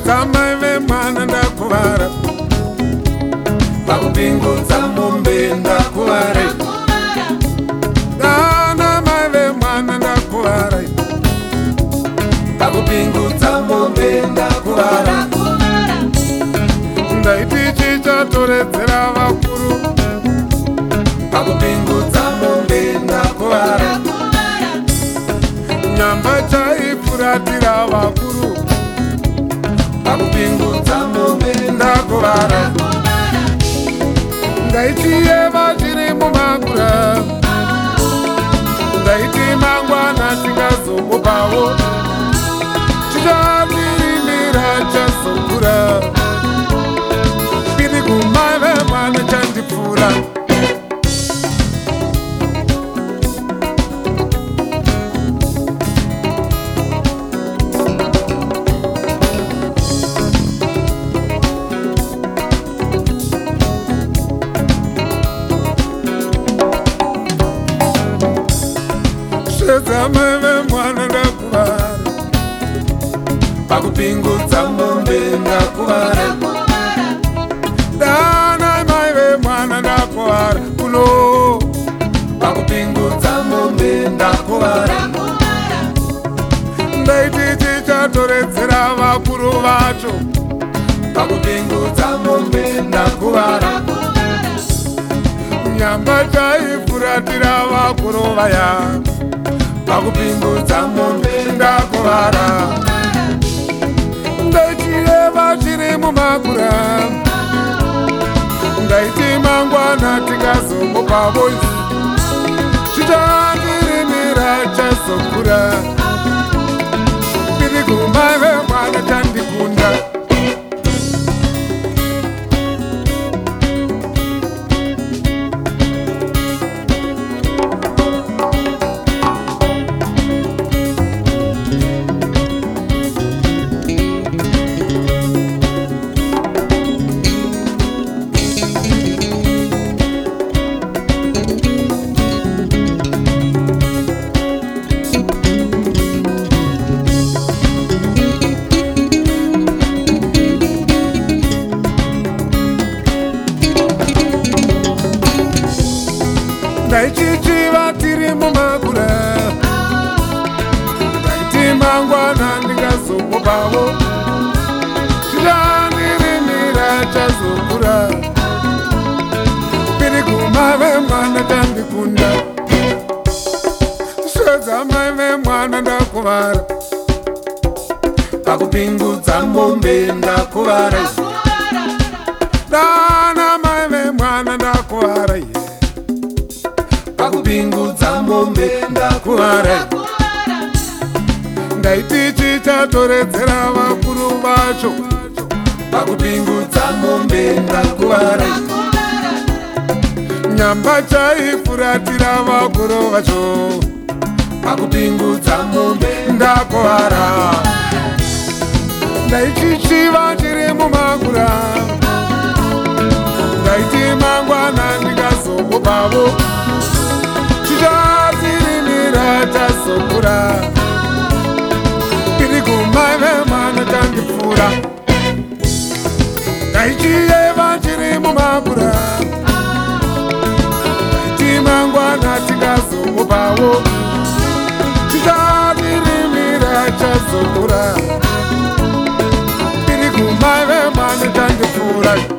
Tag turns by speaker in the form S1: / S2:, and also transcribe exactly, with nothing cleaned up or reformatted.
S1: Shedza mai vemwana ndakuvara,
S2: pakupingudza mombe ndakuvara,
S1: dana mai vemwana ndakuvara,
S2: pakupingudza mombe ndakuvara,
S1: ndaiti chichatoredzera vakuru,
S2: pakupingudza mombe ndakuvara,
S1: nyamba chaifuratira vakuru,
S2: pakupingudza mombe
S1: ndakuvara, ndaitiyeva chiri mumakura, ndaiti mangwana tingazomupawo, chichadirimira chazokura, piri kumai vemwana chandipfuura. Shedza mai vemwana ndakuvara,
S2: pakupingudza mombe ndakuvara,
S1: dana mai vemwana ndakuvara kuno,
S2: pakupingudza mombe ndakuvara,
S1: ndaiti chichatoredzera vakuru vacho,
S2: pakupingudza mombe ndakuvara,
S1: nyamba chaifuratira vakuru vaya,
S2: pakupingudza mombe
S1: ndakuvara, ndaichiyeva chiri mumakura, ndaiti mangwana tingazomupavo, chichandirimira chazokura, piri kumai vemwana chandikunda. Ndaichichiva tiri mumakura, ndaiti mangwana ndingazomupavo, chichandirimira chazokura, piri kumai vemwana chandikunda. Shedza mai vemwana ndakuvara,
S2: pakupingudza mombe ndakuvara,
S1: dana mai vemwana ndakuvara,
S2: pakupingudza mombe ndakuvara,
S1: ndaiti chichatoredzera vakuru vacho,
S2: pakupingudza mombe ndakuvara,
S1: nyamba chaifuratira vakuru vacho,
S2: pakupingudza mombe
S1: ndakuvara, ndaichichiva chiri mumakura, ndaiti mangwana ndingazomupavo, chichadirimira chazokura, piri kumai vemwana chandipfuura, ndaichiyeva chiri mumakura, ndaiti mangwana tingazomupavo, chichadirimira chazokura, piri kumai vemwana chandipfuura.